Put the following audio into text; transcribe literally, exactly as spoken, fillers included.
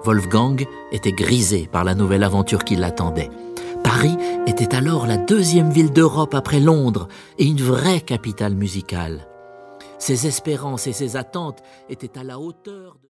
Wolfgang était grisé par la nouvelle aventure qui l'attendait. Paris était alors la deuxième ville d'Europe après Londres et une vraie capitale musicale. Ses espérances et ses attentes étaient à la hauteur de...